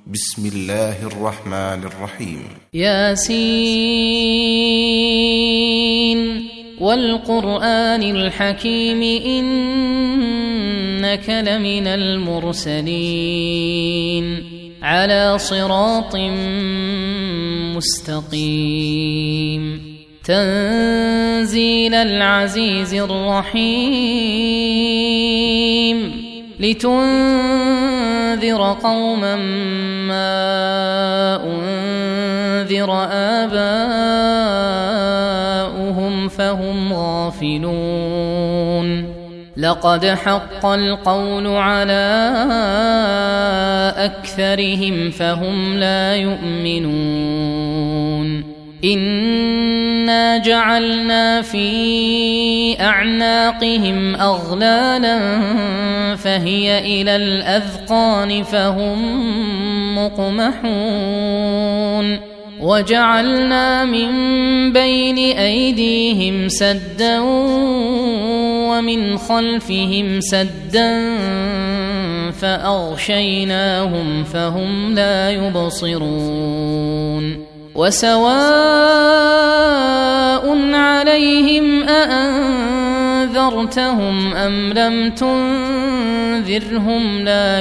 بسم الله الرحمن الرحيم. ياسين والقرآن الحكيم إنك لمن المرسلين على صراط مستقيم تنزيل العزيز الرحيم لتنذر قوما ما أنذر آباؤهم فهم غافلون لقد حق القول على أكثرهم فهم لا يؤمنون إنا جعلنا في أعناقهم أغلالا فهي إلى الأذقان فهم مقمحون وجعلنا من بين أيديهم سدا ومن خلفهم سدا فأغشيناهم فهم لا يبصرون وسواء عليهم أأنذرتهم أم لم تنذرهم لا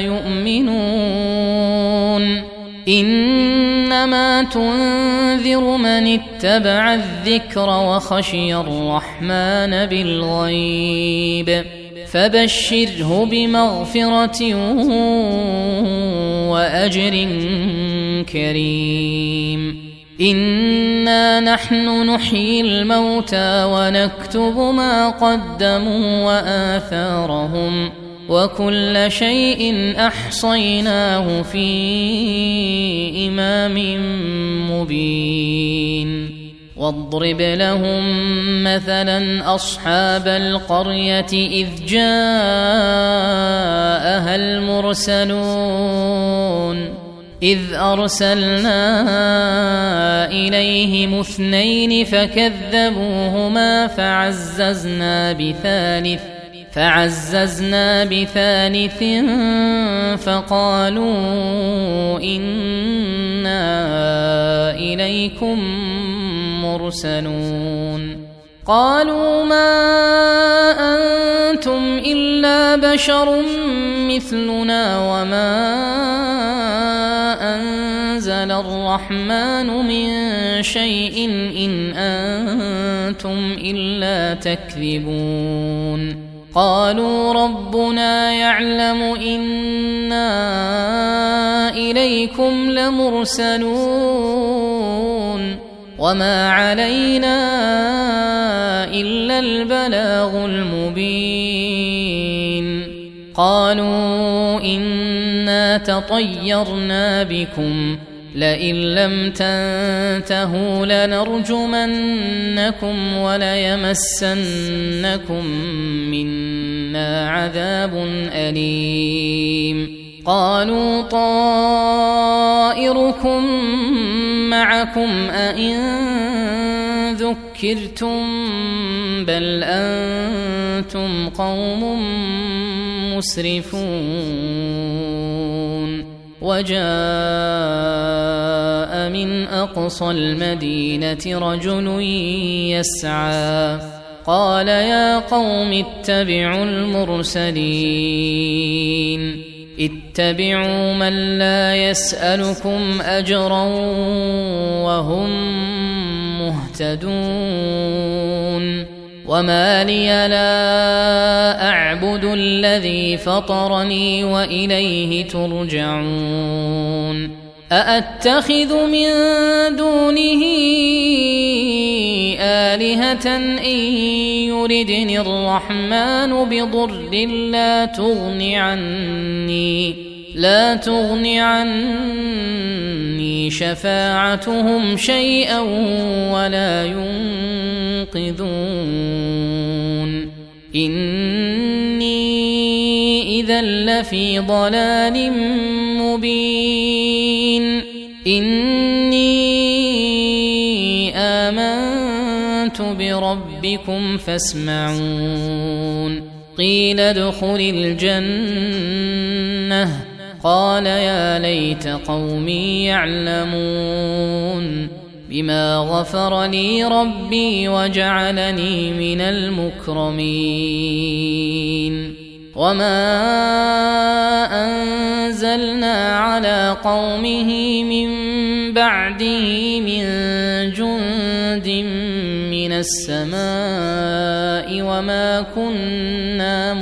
يؤمنون إنما تنذر من اتبع الذكر وخشي الرحمن بالغيب فبشره بمغفرة وأجر كريم إنا نحن نحيي الموتى ونكتب ما قدموا وآثارهم وكل شيء أحصيناه في إمام مبين واضرب لهم مثلا أصحاب القرية إذ جاءها المرسلون إذ أرسلنا إليهم 2 فكذبوهما فعززنا بثالث فقالوا إنا إليكم مرسلون قالوا ما أنتم إلا بشر مثلنا وما أنزل الرحمن من شيء إن أنتم إلا تكذبون قالوا ربنا يعلم إنا إليكم لمرسلون وما علينا إلا البلاغ المبين قالوا إنا تطيرنا بكم لئن لم تنتهوا لنرجمنكم وليمسنكم منا عذاب أليم قالوا طائركم معكم أئن ذكرتم بل أنتم قوم مسرفون وجاء من أقصى المدينة رجل يسعى قال يا قوم اتبعوا المرسلين اتبعوا من لا يسألكم أجرا وهم مهتدون وما لي لا أعبد الذي فطرني وإليه ترجعون أأتخذ من دونه آلهة إن يردني الرحمن بضر لا تغن عني شفاعتهم شيئا ولا ينقذون إني إذا لفي ضلال مبين إني آمنت بربكم فاسمعون قيل ادخل الجنة قال يا ليت قومي يعلمون بما غفر لي ربي وجعلني من المكرمين وما أنزلنا على قومه من بعده من جند من السماء وما كنا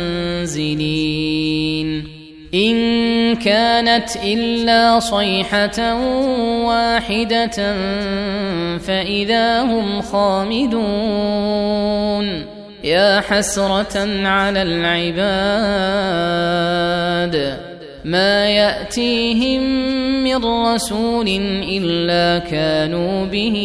منزلين إن كانت إلا صيحة واحدة فإذا هم خامدون يا حسرة على العباد ما يأتيهم من رسول إلا كانوا به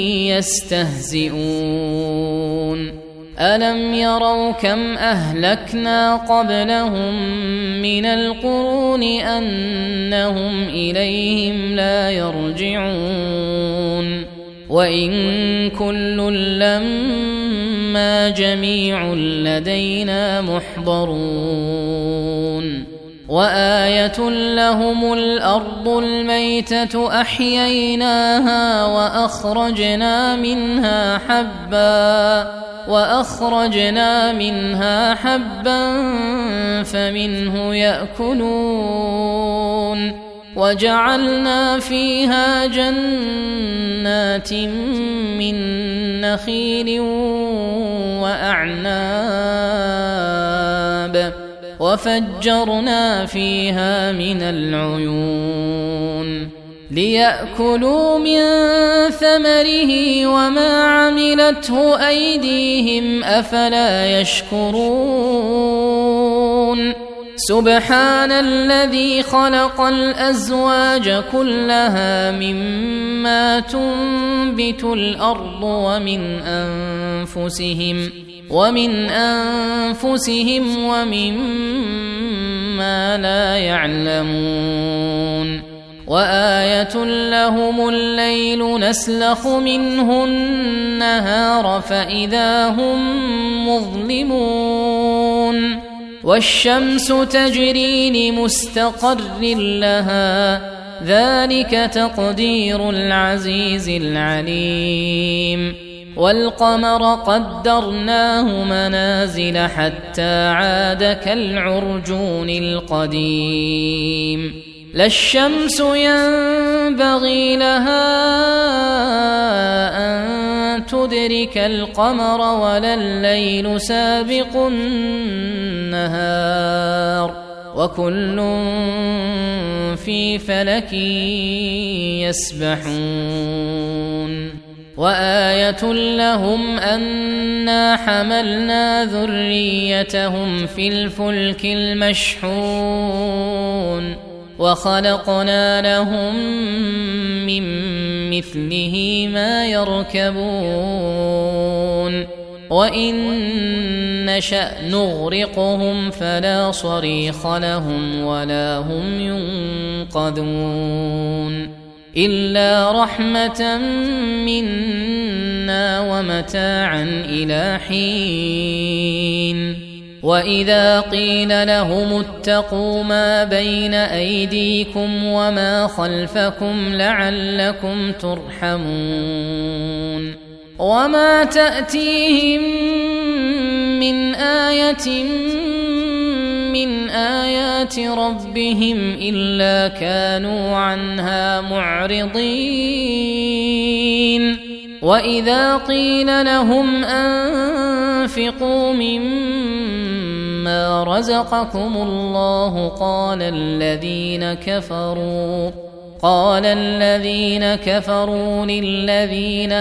يستهزئون ألم يروا كم أهلكنا قبلهم من القرون أنهم إليهم لا يرجعون وإن كل لما جميع لدينا محضرون وآية لهم الأرض الميتة أحييناها وأخرجنا منها حبا فمنه يأكلون وجعلنا فيها جنات من نخيل وأعناب وفجرنا فيها من العيون ليأكلوا من ثمره وما عملته أيديهم أفلا يشكرون سبحان الذي خلق الأزواج كلها مما تنبت الأرض ومن أنفسهم ومما لا يعلمون وآية لهم الليل نسلخ منه النهار فإذا هم مظلمون والشمس تجري لمستقر لها ذلك تقدير العزيز العليم والقمر قدرناه منازل حتى عاد كالعرجون القديم لا الشمس ينبغي لها أن تدرك القمر ولا الليل سابق النهار وكل في فلك يسبحون وآية لهم أنا حملنا ذريتهم في الفلك المشحون وخلقنا لهم من مثله ما يركبون وإن نشأ نغرقهم فلا صريخ لهم ولا هم ينقذون إلا رحمة منا ومتاعا إلى حين وإذا قيل لهم اتقوا ما بين أيديكم وما خلفكم لعلكم ترحمون وما تأتيهم من آية من آيات ربهم إلا كانوا عنها معرضين وإذا قيل لهم أنفقوا مما رزقكم الله قال الذين كفروا للذين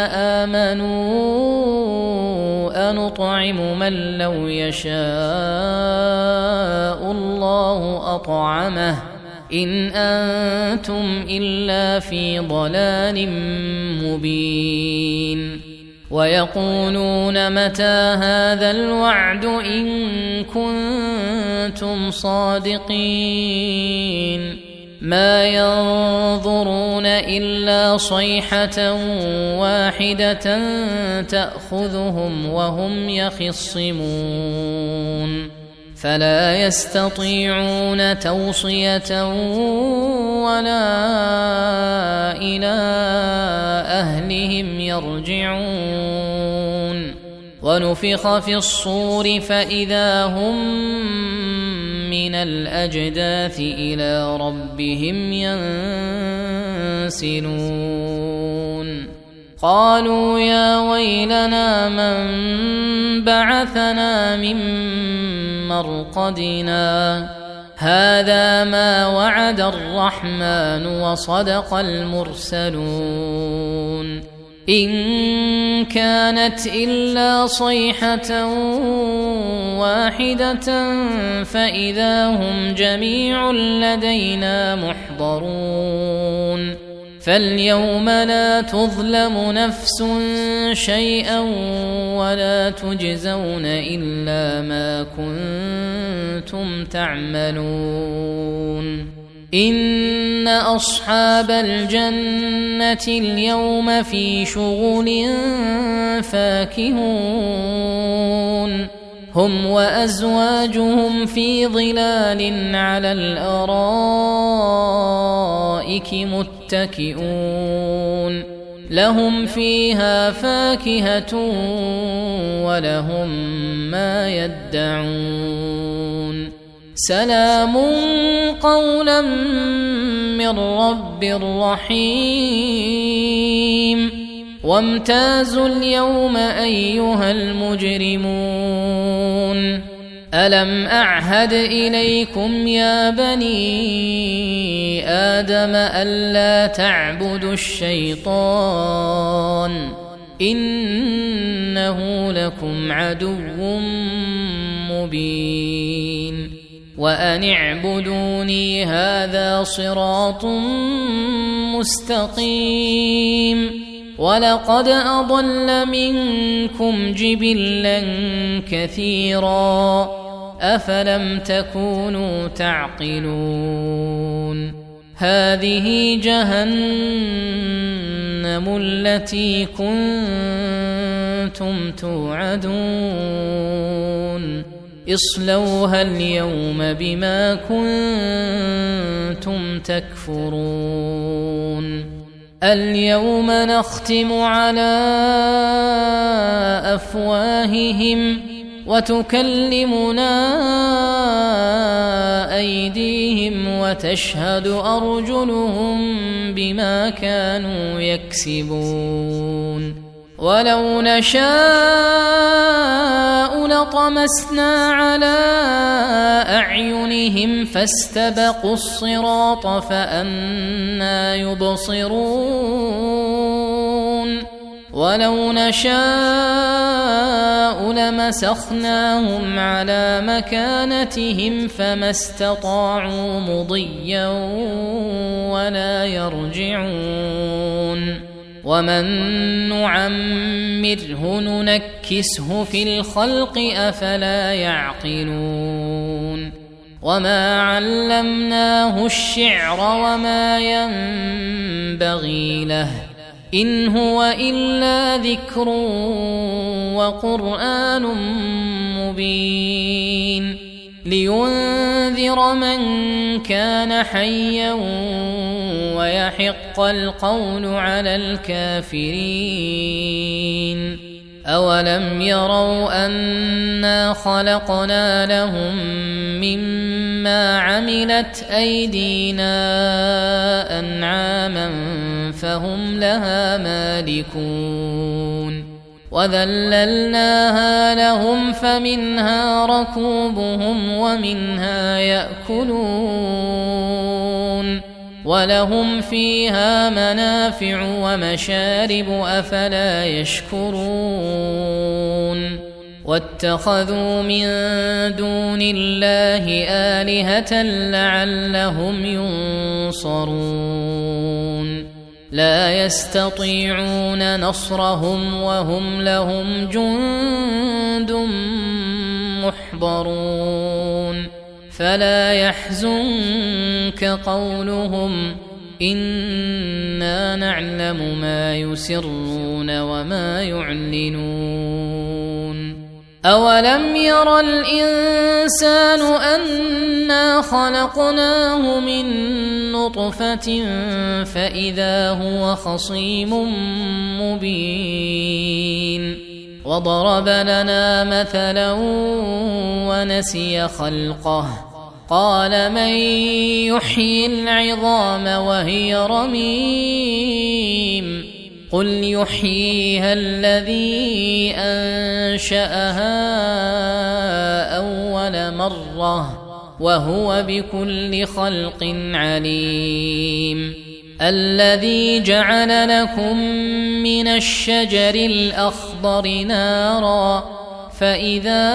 آمنوا أنطعم من لو يشاء الله أطعمه إن أنتم إلا في ضلال مبين ويقولون متى هذا الوعد إن كنتم صادقين ما ينظرون إلا صيحة واحدة تأخذهم وهم يخصمون فلا يستطيعون توصية ولا إلى أهلهم يرجعون ونفخ في الصور فإذا هم من الأجداث إلى ربهم ينسلون قالوا يا ويلنا من بعثنا من مرقدنا هذا ما وعد الرحمن وصدق المرسلون إن كانت إلا صيحة واحدة فإذا هم جميع لدينا محضرون فاليوم لا تظلم نفس شيئا ولا تجزون إلا ما كنتم تعملون إن أصحاب الجنة اليوم في شغل فاكهون هم وأزواجهم في ظلال على الأرائك متكئون لهم فيها فاكهة ولهم ما يدعون سلام قولا من رب رحيم وامتازوا اليوم أيها المجرمون ألم أعهد إليكم يا بني آدم ألا تعبدوا الشيطان إنه لكم عدو مبين وأن اعبدوني هذا صراط مستقيم ولقد أضل منكم جبلا كثيرا أفلم تكونوا تعقلون هذه جهنم التي كنتم توعدون اصلوها اليوم بما كنتم تكفرون اليوم نختم على أفواههم وتكلمنا أيديهم وتشهد أرجلهم بما كانوا يكسبون ولو نشاء لطمسنا على أعينهم فاستبقوا الصراط فأنى يبصرون ولو نشاء لمسخناهم على مكانتهم فما استطاعوا مضيا ولا يرجعون ومن نعمره ننكسه في الخلق أفلا يعقلون وما علمناه الشعر وما ينبغي له إن هو إلا ذكر وقرآن مبين لينذر من كان حيا ويحق القول على الكافرين أولم يروا أنا خلقنا لهم مما عملت أيدينا أنعاما فهم لها مالكون وذللناها لهم فمنها ركوبهم ومنها يأكلون ولهم فيها منافع ومشارب أفلا يشكرون واتخذوا من دون الله آلهة لعلهم ينصرون لا يستطيعون نصرهم وهم لهم جند محضرون فلا يحزنك قولهم إنا نعلم ما يسرون وما يعلنون أولم ير الإنسان أنا خلقناه من نطفة فإذا هو خصيم مبين وضرب لنا مثلا ونسي خلقه قال من يحيي العظام وهي رميم قل يحييها الذي أنشأها أول مرة وهو بكل خلق عليم الذي جعل لكم من الشجر الأخضر نارا فإذا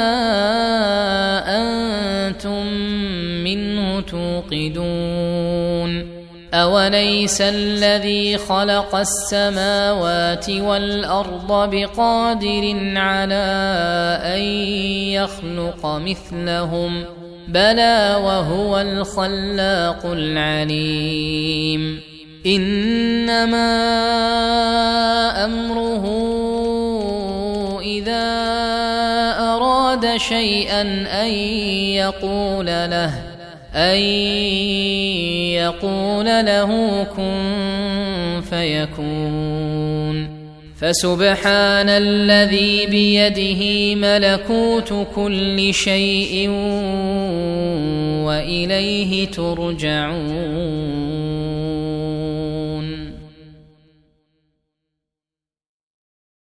أنتم منه توقدون أوليس الذي خلق السماوات والأرض بقادر على أن يخلق مثلهم بلى وهو الخلاق العليم إنما أمره إذا أراد شيئا أن يقول له كن فيكون فسبحان الذي بيده ملكوت كل شيء وإليه ترجعون